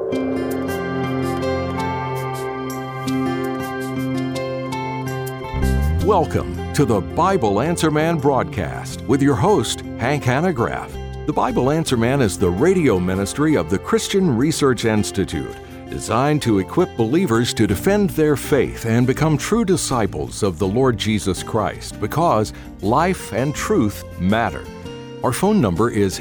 Welcome to the Bible Answer Man broadcast with your host, Hank Hanegraaff. The Bible Answer Man is the radio ministry of the Christian Research Institute, designed to equip believers to defend their faith and become true disciples of the Lord Jesus Christ, because life and truth matter. Our phone number is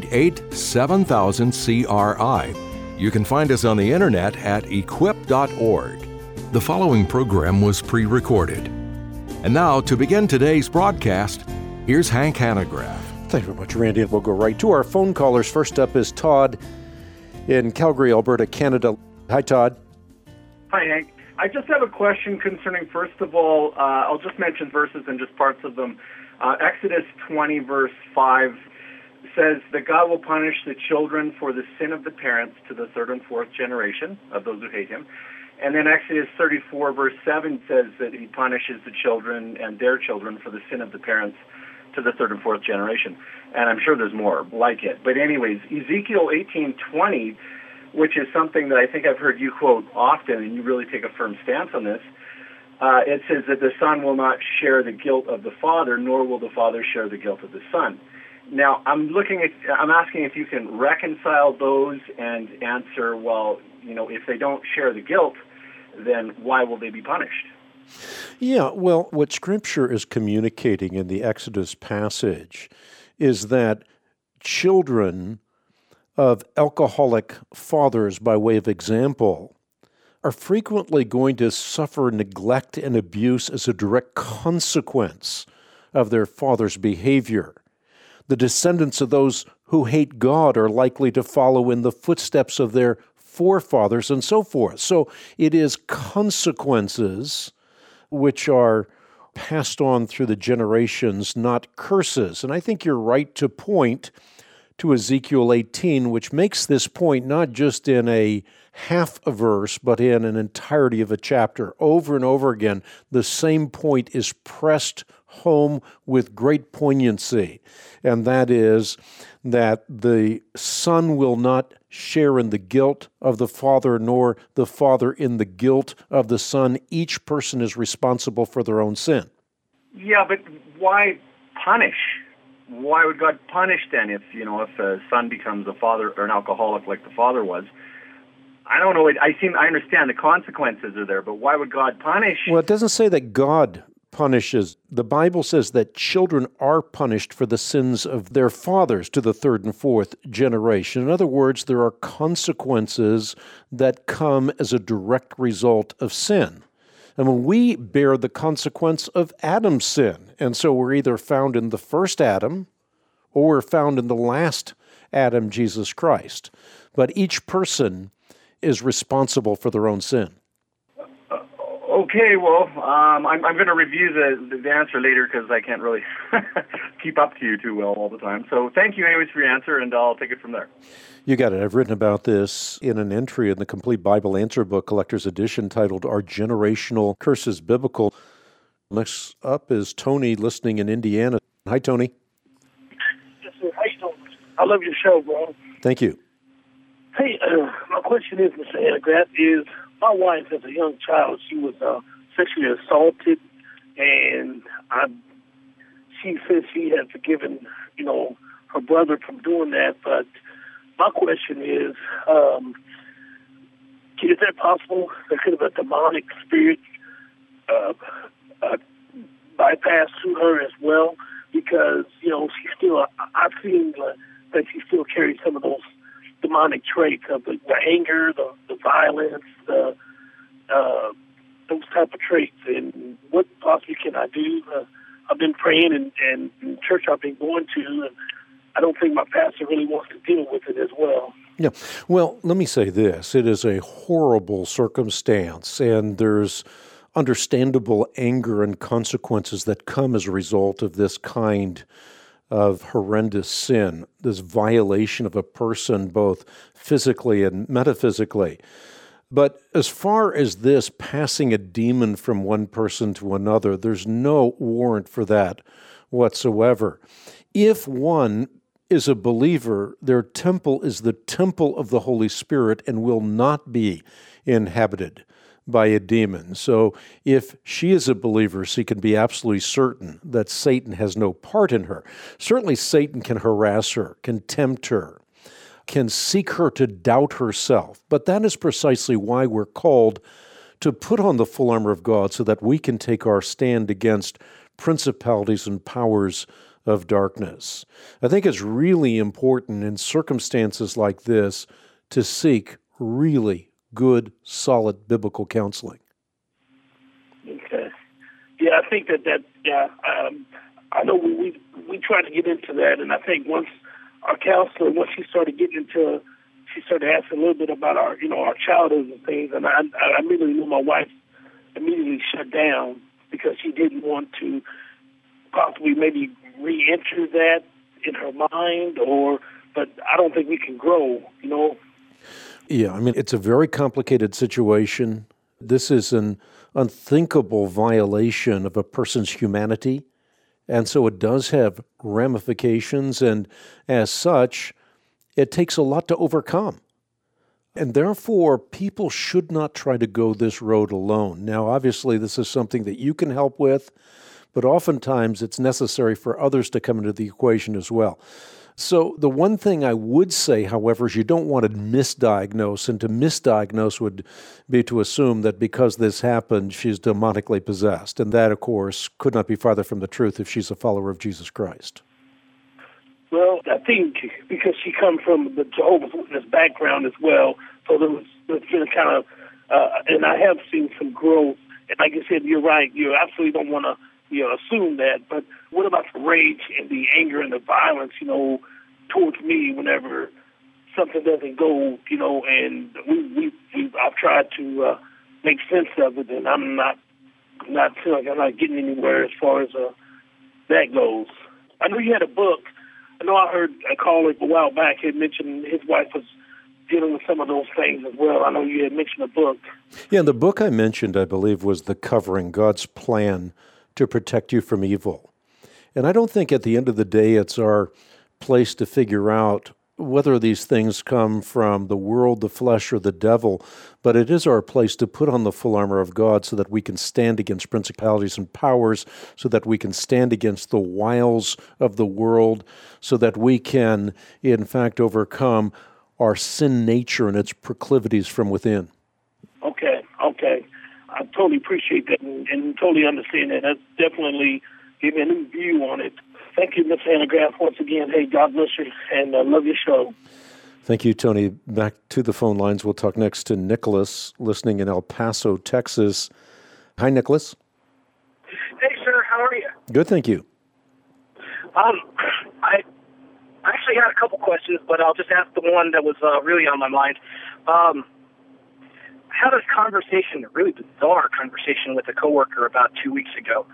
888-7000-CRI. You can find us on the internet at equip.org. The following program was pre-recorded. And now, to begin today's broadcast, here's Hank Hanegraaff. Thank you very much, Randy, and we'll go right to our phone callers. First up is Todd in Calgary, Alberta, Canada. Hi, Todd. Hi, Hank. I just have a question concerning, first of all, I'll just mention verses and just parts of them. Exodus 20, verse 5 says that God will punish the children for the sin of the parents to the third and fourth generation of those who hate him. And then Exodus 34, verse 7 says that he punishes the children and their children for the sin of the parents to the third and fourth generation. And I'm sure there's more like it. But anyways, Ezekiel 18:20, which is something that I think I've heard you quote often, and you really take a firm stance on this, it says that the son will not share the guilt of the father, nor will the father share the guilt of the son. Now, I'm asking if you can reconcile those and answer, well, if they don't share the guilt, then why will they be punished? Yeah, well, what Scripture is communicating in the Exodus passage is that children of alcoholic fathers, by way of example, are frequently going to suffer neglect and abuse as a direct consequence of their father's behavior. The descendants of those who hate God are likely to follow in the footsteps of their forefathers and so forth. So it is consequences which are passed on through the generations, not curses. And I think you're right to point to Ezekiel 18, which makes this point not just in a half a verse, but in an entirety of a chapter. Over and over again, the same point is pressed home with great poignancy, and that is that the son will not share in the guilt of the father, nor the father in the guilt of the son. Each person is responsible for their own sin. Yeah, but why punish? Why would God punish then if a son becomes a father or an alcoholic like the father was? I don't know. I understand the consequences are there, but why would God punish? Well, it doesn't say that God punishes. The Bible says that children are punished for the sins of their fathers to the third and fourth generation. In other words, there are consequences that come as a direct result of sin. And when we bear the consequence of Adam's sin, and so we're either found in the first Adam or we're found in the last Adam, Jesus Christ. But each person is responsible for their own sin. Okay, well, I'm going to review the answer later because I can't really keep up to you too well all the time. So thank you anyways for your answer, and I'll take it from there. You got it. I've written about this in an entry in the Complete Bible Answer Book Collector's Edition titled, Are Generational Curses Biblical? Next up is Tony listening in Indiana. Hi, Tony. Yes, sir. How you doing? I love your show, bro. Thank you. Hey, my question is, Mr. Hanegraaff, is my wife, as a young child, she was sexually assaulted, and she says she had forgiven, her brother from doing that. But my question is that possible? There could have a demonic spirit bypass through her as well, because she still, I've seen that she still carries some of those demonic traits of the anger, the violence, those type of traits. And what possibly can I do? I've been praying and in church I've been going to, and I don't think my pastor really wants to deal with it as well. Yeah. Well, let me say this. It is a horrible circumstance, and there's understandable anger and consequences that come as a result of this kind of horrendous sin, this violation of a person both physically and metaphysically. But as far as this passing a demon from one person to another, there's no warrant for that whatsoever. If one is a believer, their temple is the temple of the Holy Spirit and will not be inhabited by a demon. So if she is a believer, she can be absolutely certain that Satan has no part in her. Certainly Satan can harass her, can tempt her, can seek her to doubt herself. But that is precisely why we're called to put on the full armor of God so that we can take our stand against principalities and powers of darkness. I think it's really important in circumstances like this to seek really good, solid biblical counseling. Okay. Yeah, I think I know we try to get into that, and I think once our counselor, once she started asking a little bit about our childhood and things, and I immediately knew my wife immediately shut down because she didn't want to possibly maybe re-enter that in her mind, but I don't think we can grow, Yeah, I mean, it's a very complicated situation. This is an unthinkable violation of a person's humanity, and so it does have ramifications, and as such, it takes a lot to overcome. And therefore, people should not try to go this road alone. Now, obviously, this is something that you can help with, but oftentimes it's necessary for others to come into the equation as well. So the one thing I would say, however, is you don't want to misdiagnose, and to misdiagnose would be to assume that because this happened, she's demonically possessed. And that, of course, could not be farther from the truth if she's a follower of Jesus Christ. Well, I think because she comes from the Jehovah's Witness background as well, so there's been kind of, and I have seen some growth. And like I said, you're right. You absolutely don't want to assume that. But what about the rage and the anger and the violence, towards me whenever something doesn't go, and I've tried to make sense of it, and I'm not feeling like I'm not getting anywhere as far as that goes. I know you had a book. I know I heard a caller a while back had mentioned his wife was dealing with some of those things as well. I know you had mentioned a book. Yeah, the book I mentioned, I believe, was The Covering, God's Plan to Protect You from Evil. And I don't think at the end of the day it's our place to figure out whether these things come from the world, the flesh, or the devil, but it is our place to put on the full armor of God so that we can stand against principalities and powers, so that we can stand against the wiles of the world, so that we can, in fact, overcome our sin nature and its proclivities from within. Okay. I totally appreciate that and totally understand that. That's definitely gave me a new view on it. Thank you, Ms. Hanegraaff, once again. Hey, God bless you, and I love your show. Thank you, Tony. Back to the phone lines. We'll talk next to Nicholas, listening in El Paso, Texas. Hi, Nicholas. Hey, sir. How are you? Good, thank you. I actually had a couple questions, but I'll just ask the one that was really on my mind. I had a conversation, a really bizarre conversation with a coworker about 2 weeks ago.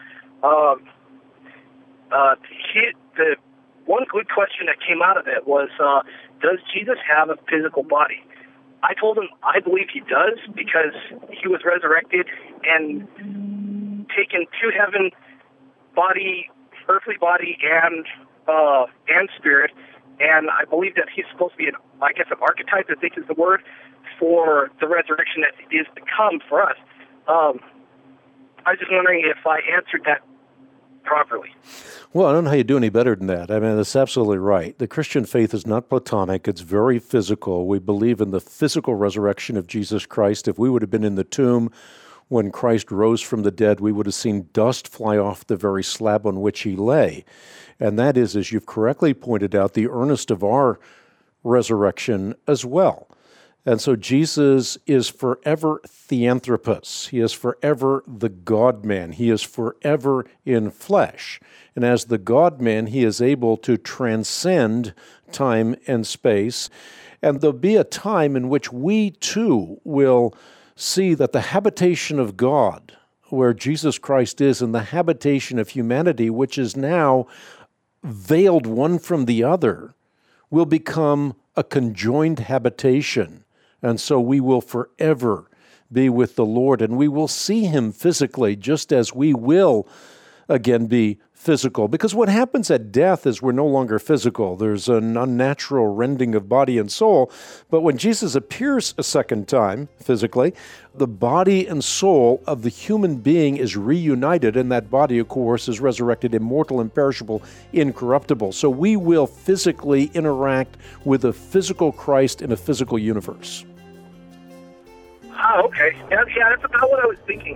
The one good question that came out of it was, does Jesus have a physical body? I told him I believe he does because he was resurrected and taken to heaven, body, earthly body, and spirit. And I believe that he's supposed to be an archetype, I think is the word, for the resurrection that is to come for us. I was just wondering if I answered that properly. Well, I don't know how you do any better than that. I mean, that's absolutely right. The Christian faith is not Platonic. It's very physical. We believe in the physical resurrection of Jesus Christ. If we would have been in the tomb when Christ rose from the dead, we would have seen dust fly off the very slab on which he lay. And that is, as you've correctly pointed out, the earnest of our resurrection as well. And so Jesus is forever Theanthropos. He is forever the God-man. He is forever in flesh. And as the God-man, he is able to transcend time and space. And there'll be a time in which we, too, will see that the habitation of God, where Jesus Christ is, and the habitation of humanity, which is now veiled one from the other, will become a conjoined habitation. And so we will forever be with the Lord, and we will see him physically, just as we will, again, be physical. Because what happens at death is we're no longer physical. There's an unnatural rending of body and soul. But when Jesus appears a second time physically, the body and soul of the human being is reunited, and that body, of course, is resurrected, immortal, imperishable, incorruptible. So we will physically interact with a physical Christ in a physical universe. Oh, okay. Yeah, that's about what I was thinking.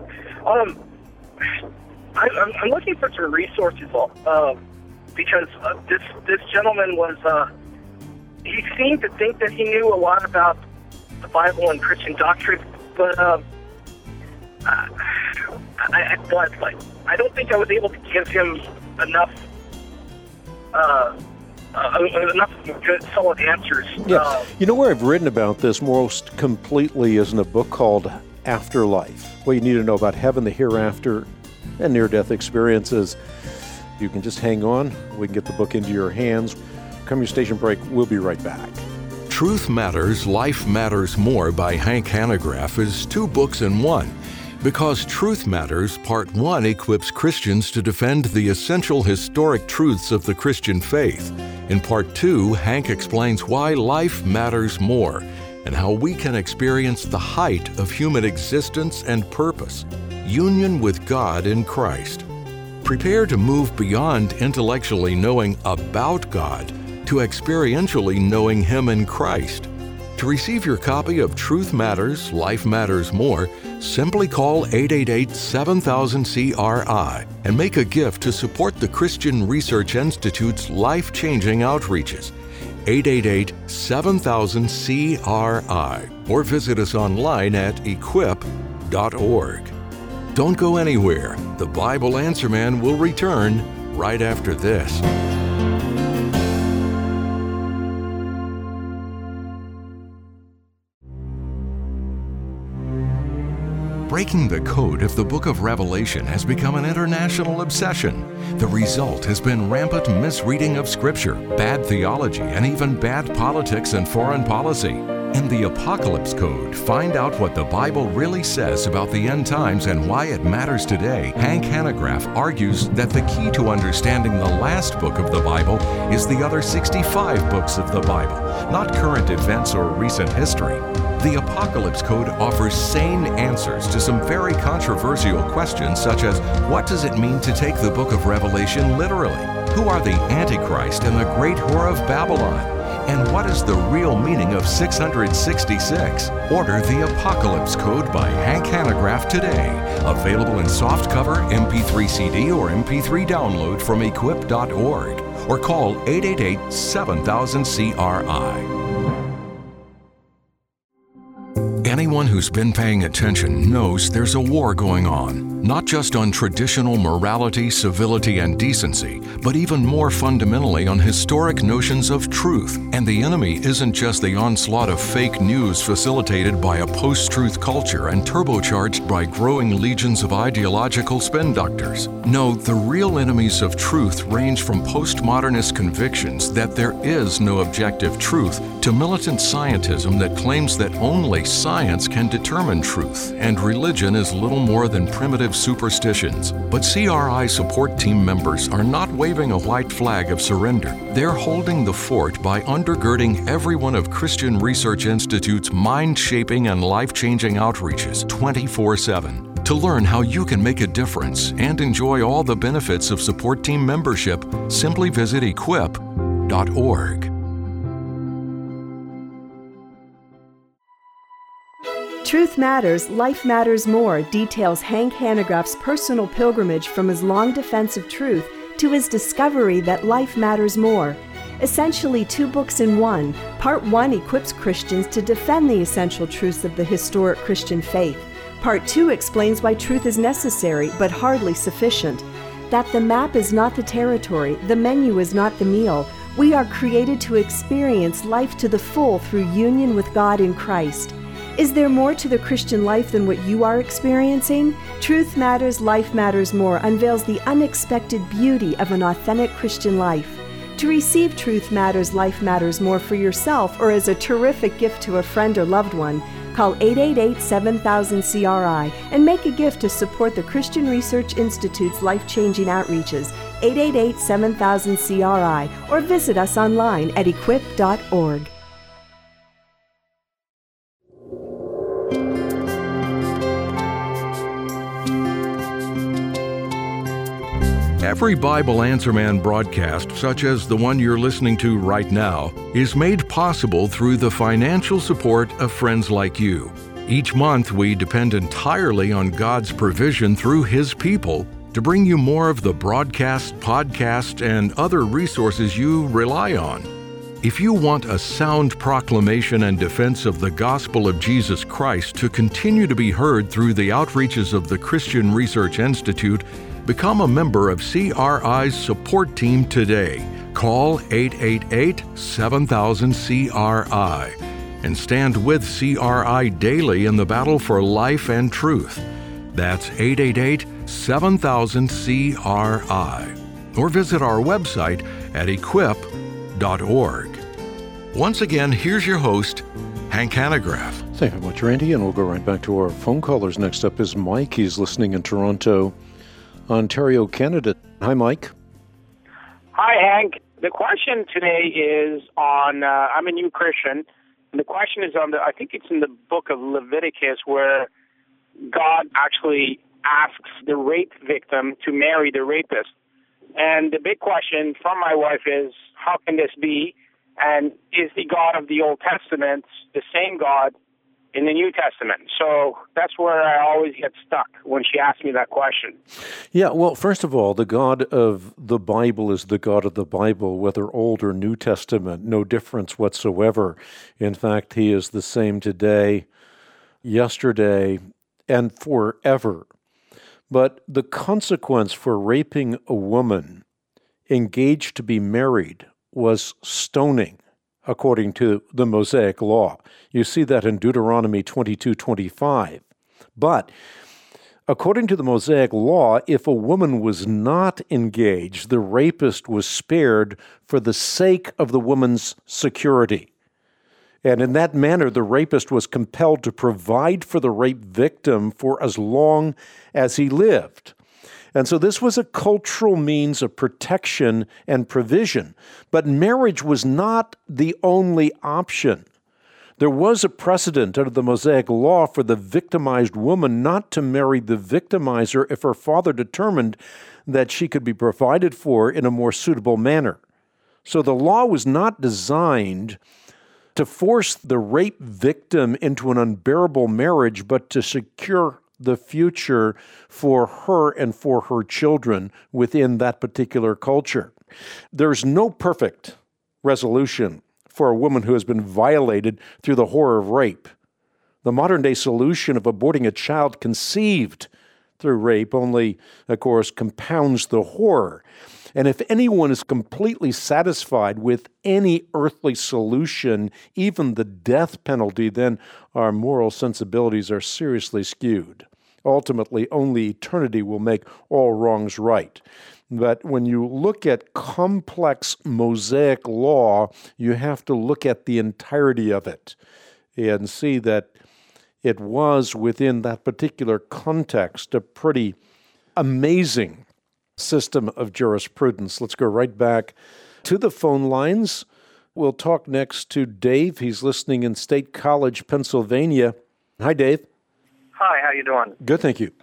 I'm looking for some resources because this gentleman was he seemed to think that he knew a lot about the Bible and Christian doctrine, but I don't think I was able to give him enough good, solid answers. Yeah. You know where I've written about this most completely is in a book called Afterlife. What you need to know about heaven, the hereafter, and near-death experiences. You can just hang on. We can get the book into your hands. Come your station break. We'll be right back. Truth Matters, Life Matters More by Hank Hanegraaff is 2 books in one. Because Truth Matters, Part 1 equips Christians to defend the essential historic truths of the Christian faith. In Part 2, Hank explains why life matters more and how we can experience the height of human existence and purpose, union with God in Christ. Prepare to move beyond intellectually knowing about God to experientially knowing Him in Christ. To receive your copy of Truth Matters, Life Matters More, simply call 888-7000-CRI and make a gift to support the Christian Research Institute's life-changing outreaches. 888-7000-CRI or visit us online at equip.org. Don't go anywhere. The Bible Answer Man will return right after this. Breaking the code of the book of Revelation has become an international obsession. The result has been rampant misreading of Scripture, bad theology, and even bad politics and foreign policy. In the Apocalypse Code, find out what the Bible really says about the end times and why it matters today. Hank Hanegraaff argues that the key to understanding the last book of the Bible is the other 65 books of the Bible, not current events or recent history. The Apocalypse Code offers sane answers to some very controversial questions, such as what does it mean to take the book of Revelation literally? Who are the Antichrist and the great whore of Babylon? And what is the real meaning of 666? Order the Apocalypse Code by Hank Hanegraaff today. Available in softcover, MP3 CD, or MP3 download from equip.org. Or call 888-7000-CRI. Anyone who's been paying attention knows there's a war going on, not just on traditional morality, civility, and decency, but even more fundamentally on historic notions of truth. And the enemy isn't just the onslaught of fake news facilitated by a post-truth culture and turbocharged by growing legions of ideological spin doctors. No, the real enemies of truth range from postmodernist convictions that there is no objective truth to militant scientism that claims that only science can determine truth, and religion is little more than primitive superstitions. But CRI support team members are not waving a white flag of surrender. They're holding the fort by undergirding every one of Christian Research Institute's mind-shaping and life-changing outreaches 24/7. To learn how you can make a difference and enjoy all the benefits of support team membership, simply visit equip.org. Truth Matters, Life Matters More details Hank Hanegraaff's personal pilgrimage from his long defense of truth to his discovery that life matters more. Essentially 2 books in one, Part 1 equips Christians to defend the essential truths of the historic Christian faith. Part 2 explains why truth is necessary but hardly sufficient. That the map is not the territory, the menu is not the meal. We are created to experience life to the full through union with God in Christ. Is there more to the Christian life than what you are experiencing? Truth Matters, Life Matters More unveils the unexpected beauty of an authentic Christian life. To receive Truth Matters, Life Matters More for yourself or as a terrific gift to a friend or loved one, call 888-7000-CRI and make a gift to support the Christian Research Institute's life-changing outreaches 888-7000-CRI, or visit us online at equip.org. Every Bible Answer Man broadcast, such as the one you're listening to right now, is made possible through the financial support of friends like you. Each month, we depend entirely on God's provision through His people to bring you more of the broadcast, podcast, and other resources you rely on. If you want a sound proclamation and defense of the gospel of Jesus Christ to continue to be heard through the outreaches of the Christian Research Institute, become a member of CRI's support team today. Call 888-7000-CRI and stand with CRI daily in the battle for life and truth. That's 888-7000-CRI. Or visit our website at equip.org. Once again, here's your host, Hank Hanegraaff. Thank you very much, Randy, and we'll go right back to our phone callers. Next up is Mike. He's listening in Toronto, Ontario, Canada. Hi, Mike. Hi, Hank. The question today is on, I'm a new Christian, and the question is on I think it's in the book of Leviticus, where God actually asks the rape victim to marry the rapist. And the big question from my wife is, how can this be? And is the God of the Old Testament the same God in the New Testament? So that's where I always get stuck when she asks me that question. Yeah, well, first of all, the God of the Bible is the God of the Bible, whether Old or New Testament, no difference whatsoever. In fact, He is the same today, yesterday, and forever. But the consequence for raping a woman engaged to be married was stoning, according to the Mosaic Law. You see that in Deuteronomy 22:25. But according to the Mosaic Law, if a woman was not engaged, the rapist was spared for the sake of the woman's security. And in that manner, the rapist was compelled to provide for the rape victim for as long as he lived. And so this was a cultural means of protection and provision. But marriage was not the only option. There was a precedent under the Mosaic Law for the victimized woman not to marry the victimizer if her father determined that she could be provided for in a more suitable manner. So the law was not designed to force the rape victim into an unbearable marriage, but to secure the future for her and for her children within that particular culture. There's no perfect resolution for a woman who has been violated through the horror of rape. The modern-day solution of aborting a child conceived through rape only, of course, compounds the horror. And if anyone is completely satisfied with any earthly solution, even the death penalty, then our moral sensibilities are seriously skewed. Ultimately, only eternity will make all wrongs right. But when you look at complex Mosaic law, you have to look at the entirety of it and see that it was, within that particular context, a pretty amazing system of jurisprudence. Let's go right back to the phone lines. We'll talk next to Dave. He's listening in State College, Pennsylvania. Hi, Dave. Hi, how you doing? Good, thank you.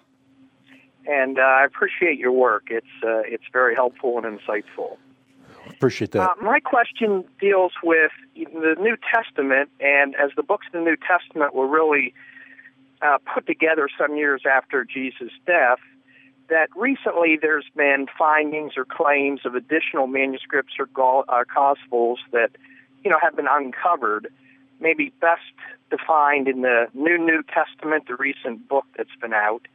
And I appreciate your work. It's very helpful and insightful. Appreciate that. My question deals with the New Testament, and as the books of the New Testament were really put together some years after Jesus' death, that recently there's been findings or claims of additional manuscripts or Gospels that, have been uncovered, maybe best defined in the New Testament, the recent book that's been out.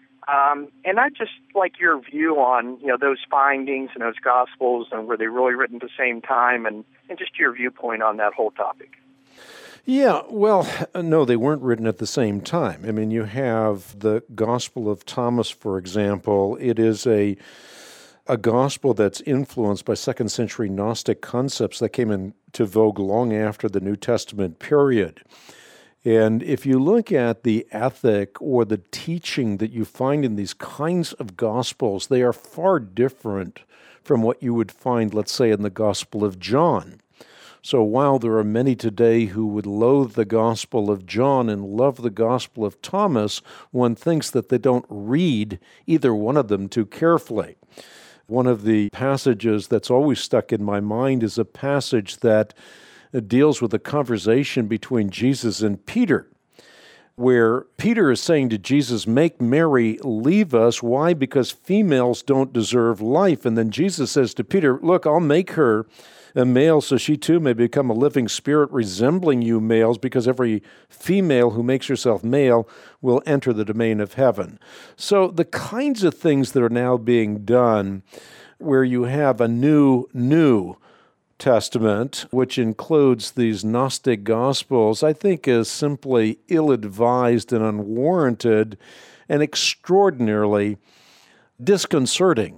And I'd just like your view on, those findings and those Gospels, and were they really written at the same time, and just your viewpoint on that whole topic. Yeah, well, no, they weren't written at the same time. I mean, you have the Gospel of Thomas, for example. It is a gospel that's influenced by second century Gnostic concepts that came into vogue long after the New Testament period. And if you look at the ethic or the teaching that you find in these kinds of gospels, they are far different from what you would find, let's say, in the Gospel of John. So while there are many today who would loathe the Gospel of John and love the Gospel of Thomas, one thinks that they don't read either one of them too carefully. One of the passages that's always stuck in my mind is a passage that deals with a conversation between Jesus and Peter, where Peter is saying to Jesus, "Make Mary leave us." Why? Because females don't deserve life. And then Jesus says to Peter, "Look, I'll make her a male so she too may become a living spirit resembling you males, because every female who makes herself male will enter the domain of heaven." So the kinds of things that are now being done, where you have a new Testament, which includes these Gnostic Gospels, I think is simply ill-advised and unwarranted and extraordinarily disconcerting.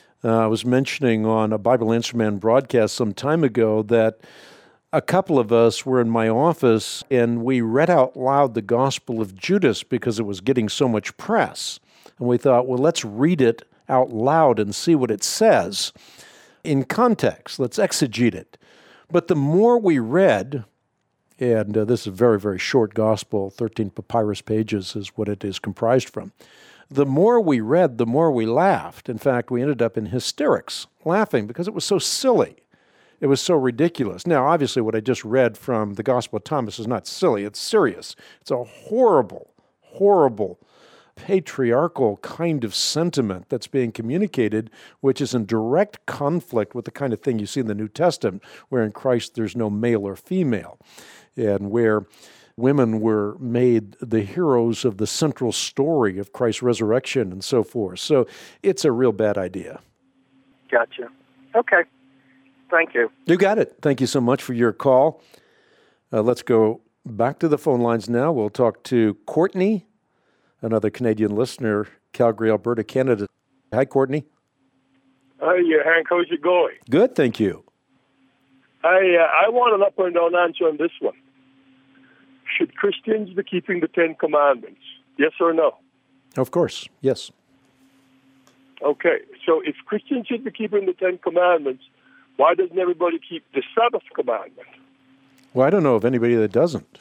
I was mentioning on a Bible Answer Man broadcast some time ago that a couple of us were in my office and we read out loud the Gospel of Judas because it was getting so much press. And we thought, well, let's read it out loud and see what it says in context. Let's exegete it. But the more we read, and this is a very, very short gospel, 13 papyrus pages is what it is comprised from. The more we read, the more we laughed. In fact, we ended up in hysterics, laughing because it was so silly. It was so ridiculous. Now, obviously, what I just read from the Gospel of Thomas is not silly. It's serious. It's a horrible, horrible, patriarchal kind of sentiment that's being communicated, which is in direct conflict with the kind of thing you see in the New Testament, where in Christ there's no male or female, and where women were made the heroes of the central story of Christ's resurrection and so forth. So it's a real bad idea. Gotcha. Okay. Thank you. You got it. Thank you so much for your call. Let's go back to the phone lines now. We'll talk to Courtney, another Canadian listener, Calgary, Alberta, Canada. Hi, Courtney. Hi, Hank. How's it going? Good, thank you. I want an up and down answer on this one. Should Christians be keeping the 10 Commandments? Yes or no? Of course, yes. Okay, so if Christians should be keeping the 10 Commandments, why doesn't everybody keep the Sabbath commandment? Well, I don't know of anybody that doesn't.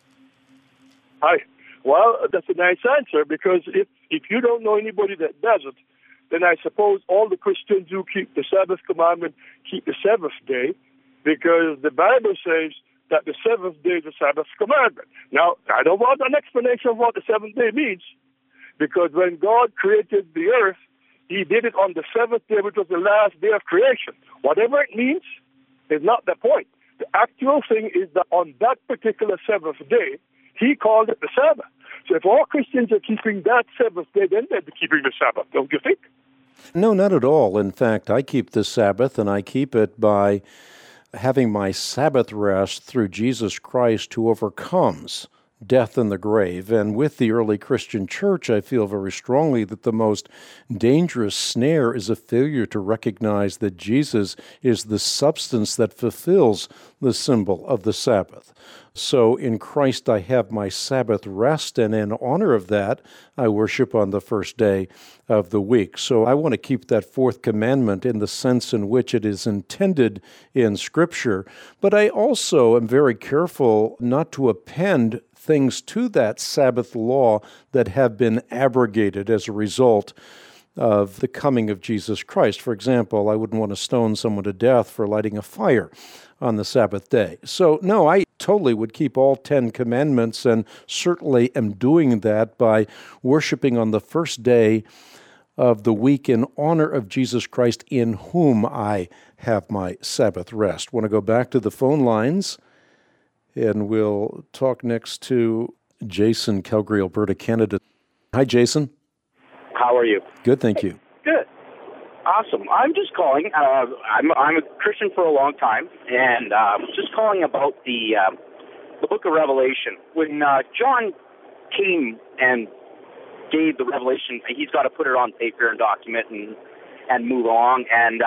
Well, that's a nice answer, because if you don't know anybody that doesn't, then I suppose all the Christians who keep the Sabbath commandment keep the seventh day, because the Bible says that the seventh day is the Sabbath commandment. Now, I don't want an explanation of what the seventh day means, because when God created the earth, he did it on the seventh day, which was the last day of creation. Whatever it means is not the point. The actual thing is that on that particular seventh day, he called it the Sabbath. So if all Christians are keeping that seventh day, then they'd be keeping the Sabbath, don't you think? No, not at all. In fact, I keep the Sabbath, and I keep it by having my Sabbath rest through Jesus Christ, who overcomes death and the grave. And with the early Christian church, I feel very strongly that the most dangerous snare is a failure to recognize that Jesus is the substance that fulfills the symbol of the Sabbath. So in Christ I have my Sabbath rest, and in honor of that, I worship on the first day of the week. So I want to keep that fourth commandment in the sense in which it is intended in Scripture, but I also am very careful not to append things to that Sabbath law that have been abrogated as a result of the coming of Jesus Christ. For example, I wouldn't want to stone someone to death for lighting a fire on the Sabbath day. So, no, I totally would keep all 10 commandments, and certainly am doing that by worshiping on the first day of the week in honor of Jesus Christ, in whom I have my Sabbath rest. Want to go back to the phone lines, and we'll talk next to Jason, Calgary, Alberta, Canada. Hi, Jason. How are you? Good, thank you. Good. Awesome. I'm just calling. I'm a Christian for a long time, and just calling about the book of Revelation. When John came and gave the revelation, he's got to put it on paper and document and move along. And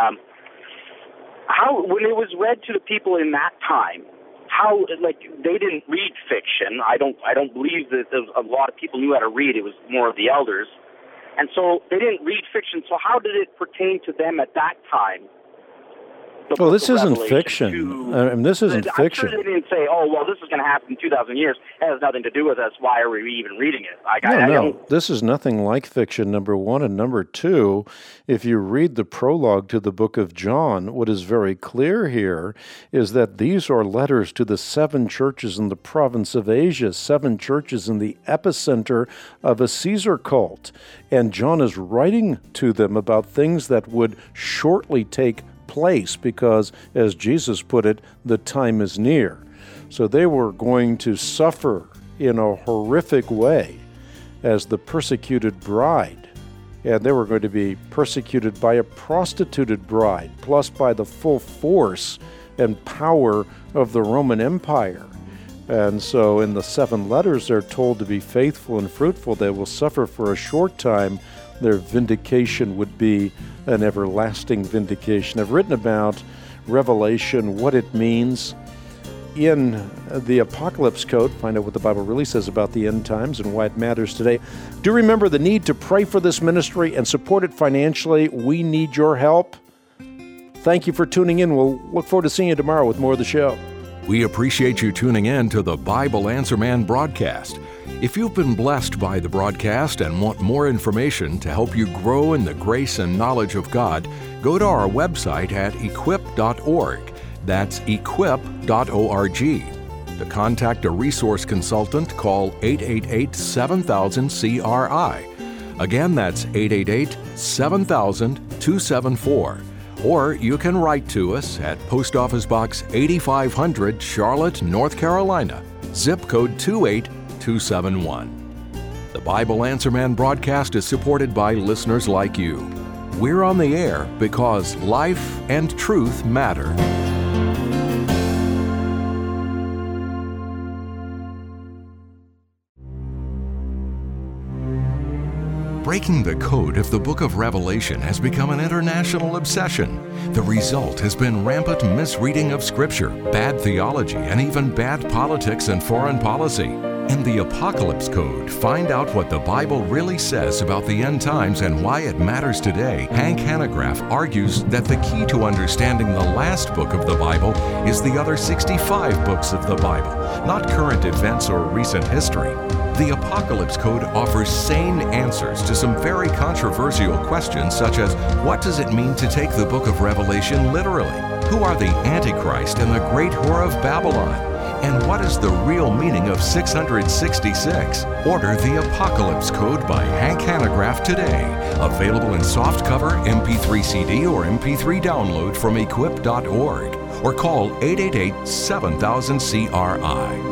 how, when it was read to the people in that time, how, like, they didn't read fiction. I don't believe that a lot of people knew how to read. It was more of the elders. And so they didn't read fiction. So how did it pertain to them at that time? Well, this isn't fiction. This isn't fiction. I'm sure they didn't say, oh, well, this is going to happen in 2,000 years. It has nothing to do with us. Why are we even reading it? No. This is nothing like fiction, number one. And number two, if you read the prologue to the book of John, what is very clear here is that these are letters to the 7 churches in the province of Asia, 7 churches in the epicenter of a Caesar cult. And John is writing to them about things that would shortly take place because, as Jesus put it, the time is near. So they were going to suffer in a horrific way as the persecuted bride, and they were going to be persecuted by a prostituted bride, plus by the full force and power of the Roman Empire. And so in the 7 letters, they're told to be faithful and fruitful. They will suffer for a short time. Their vindication would be an everlasting vindication. I've written about Revelation, what it means in the Apocalypse Code. Find out what the Bible really says about the end times and why it matters today. Do remember the need to pray for this ministry and support it financially. We need your help. Thank you for tuning in. We'll look forward to seeing you tomorrow with more of the show. We appreciate you tuning in to the Bible Answer Man broadcast. If you've been blessed by the broadcast and want more information to help you grow in the grace and knowledge of God, go to our website at equip.org. That's equip.org. To contact a resource consultant, call 888-7000-CRI. Again, that's 888-7000-274. Or you can write to us at Post Office Box 8500, Charlotte, North Carolina, zip code 28271. The Bible Answer Man broadcast is supported by listeners like you. We're on the air because life and truth matter. Breaking the code of the book of Revelation has become an international obsession. The result has been rampant misreading of Scripture, bad theology, and even bad politics and foreign policy. In the Apocalypse Code, find out what the Bible really says about the end times and why it matters today. Hank Hanegraaff argues that the key to understanding the last book of the Bible is the other 65 books of the Bible, not current events or recent history. The Apocalypse Code offers sane answers to some very controversial questions, such as, what does it mean to take the book of Revelation literally? Who are the Antichrist and the great whore of Babylon? And what is the real meaning of 666? Order the Apocalypse Code by Hank Hanegraaff today. Available in softcover, MP3 CD, or MP3 download from equip.org. Or call 888-7000-CRI.